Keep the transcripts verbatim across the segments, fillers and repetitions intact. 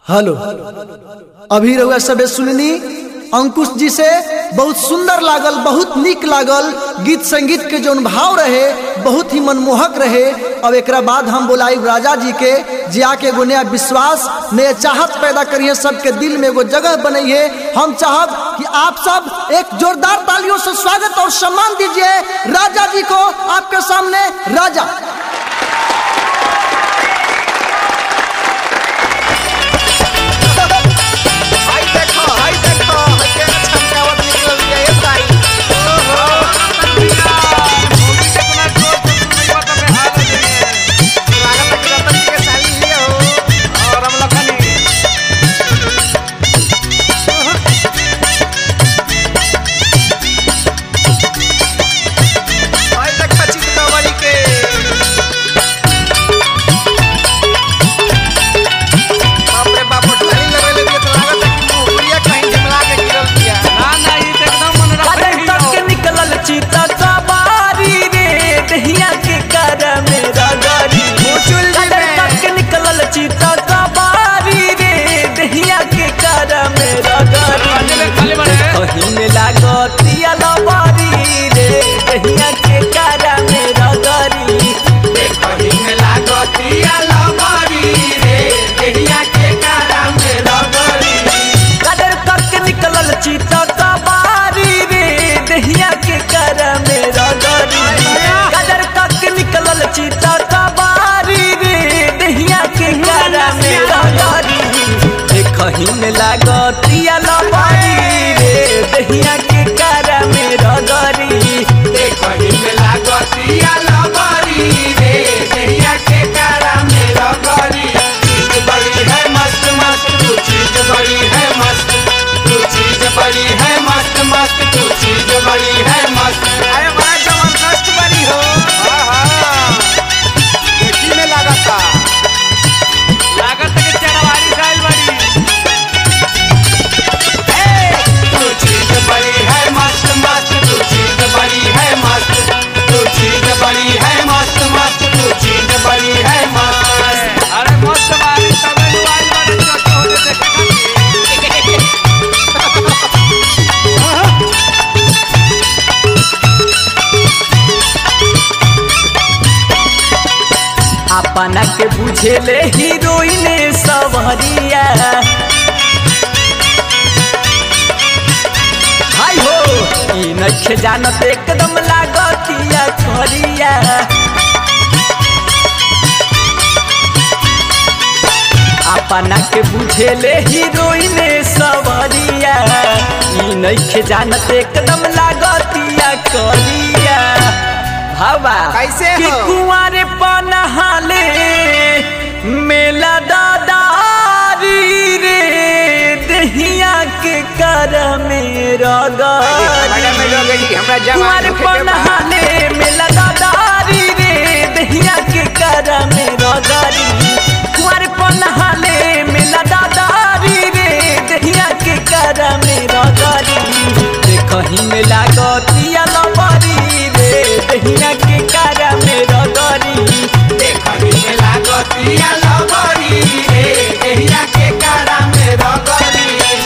Hello, अभी रउआ सबे सुननी अंकुश जी से बहुत सुंदर लागल, बहुत निक लागल। गीत संगीत के जो भाव रहे बहुत ही मनमोहक रहे। अब एक बाद हम बोलाई राजा जी के जे आके एगो नया विश्वास नया चाहत पैदा करिए, सबके दिल में एगो जगह बनाइए। हम चाहब कि आप सब एक जोरदार तालियों से स्वागत और सम्मान दीजिए राजा जी को। आपके सामने राजा। कहीं लागतिया लबारी रे दहिया के कारा में रगरी। कहीं लागतिया लबारी रे दहिया के कारा में रगरी। चीज बड़ी है मस्त मस्त, तू चीज बड़ी है मस्त, तू चीज बड़ी है मस्त मस्त, तू चीज बड़ी है मस्त। अरे बड़ा जबरदस्त बड़ी हो। देखी में लागता लागत के चरवारी साइल बड़ी। बड़ी है मस्त मस्त, तू चीज बड़ी है मस्त, तू चीज बड़ी है मस्त मस्त, तू चीज बड़ी है मस्त। अरे मस्त बारी तबे मोबाइल बड़े छोटे होने देखे अपना के बुझेले हीरोइन सवरिया। नखे जानत एकदम लागतिया करिया। अपना के बुझेले हीरोइन सवरिया। नखे जानत एकदम लागतिया करिया। हवा कैसे कि कुंवारे पनहाले मेला दादारी रे दहिया के कर में रगरी। कुंवारे पनहाले मेला दादारी रे दहिया के कर में रगरी। कुंवारे पनहाले मेला दादारी रे दहिया के कर में रगरी। कहीं में लागतिया लबरी रे दहिया के कर में रगरी। कहीं में लागतिया लबरी रे दहिया के कर में रगरी।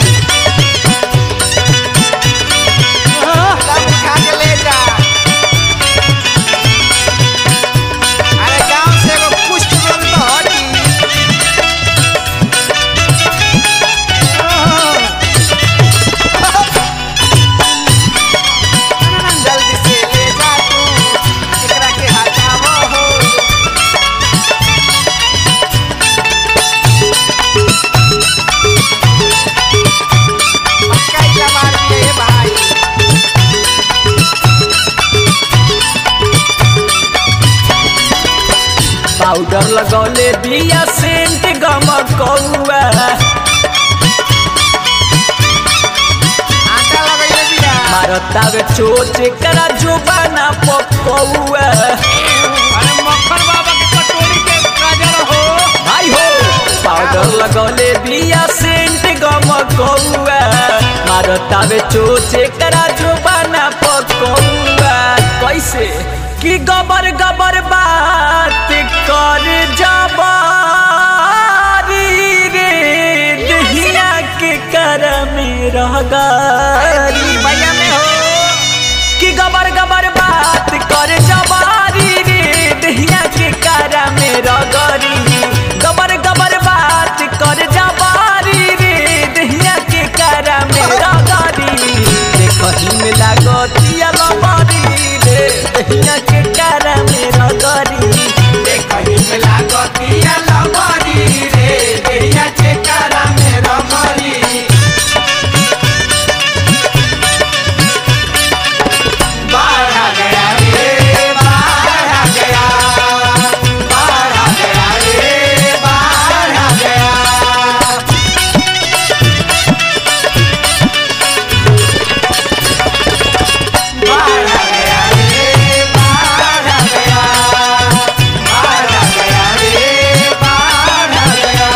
पाउडर लगौले बिया सेंट गमकौआ। मारतावे चोच करा जोबाना पकौआ। अरे मक्खन बाबा के कटोरी के गाजर हो भाई हो। पाउडर लगौले बिया सेंट गमकौआ। मारतावे चोच करा जोबाना पकौआ। कैसे कि गबर गबर बात कर जबारी रे रह गरी भैया में हो कि गबर गबर बात कर जबारी रे दहिया के कारा में रगरी गबर गबर बात कर जबारी रे दहिया के कारा में रगरी देखही में लागतिया लबरी रे दहिया के कारा में रगरी देखही में लागतिया लबरी रे दहिया के कारा में रगरी बाहर आ गया रे बाहर आ गया बाहर आ गया रे बाहर आ गया बाहर आ गया रे बाहर आ गया बाहर आ गया रे बाहर आ गया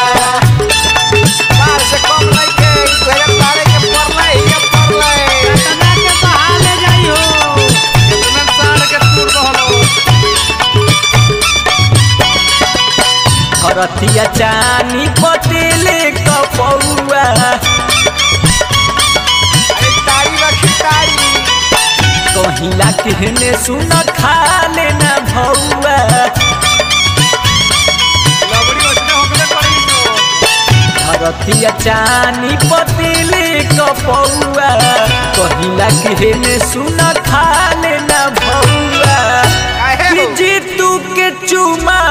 बाहर से कम नहीं के तोरे तारे के परले ये परले तना के बहाले जाई हो इतना साल के टूर कहलो हरतिया चानी पटेले कपौआ अरे तारी रखी तारी कहिला कहने सुन खा लेना भौआ लबड़ी ओसने होकले करी तो हरतिया चानी पटेले कपौआ कहिला कहने सुन खा लेना भौआ काहे कि हो जीतू के चुमा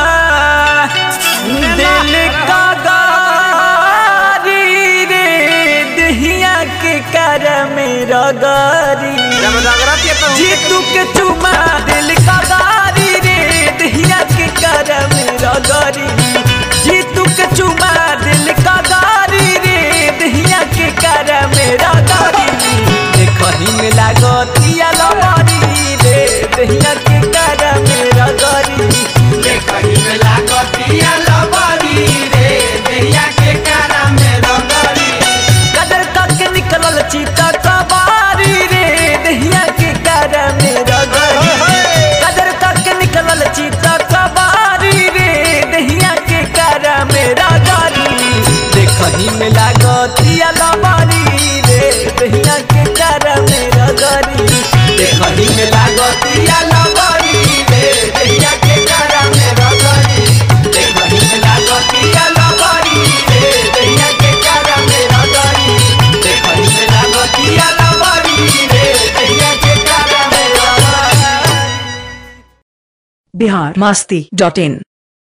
दिल का गारी रे दहिया के कर में रगरी जब रगरत ये तो जीतू के चुमा दिल का गारी रे दहिया के कर में रगरी जीतू के चुमा दिल का गारी रे दहिया के कर में रगरी देखही में लागतिया लबरी रे दहिया के कर में रगरी देखही में लागतिया लबरी रे दहिया के कारा में रगरी कदर तक निकलल चीता कबारी रे दहिया के कर में रगरी कदर तक निकलल चीता कबारी रे दहिया के कर में रगरी देखही में लागतिया लबरी रे दहिया के कर में रगरी देखही में लागतिया लबरी रे दहिया के कारा में रगरी देखही में लागतिया लबरी रे दहिया के कारा में रगरी देखही में लागतिया लबरी रे दहिया के कारा में रगरी बिहार मस्ती डॉट इन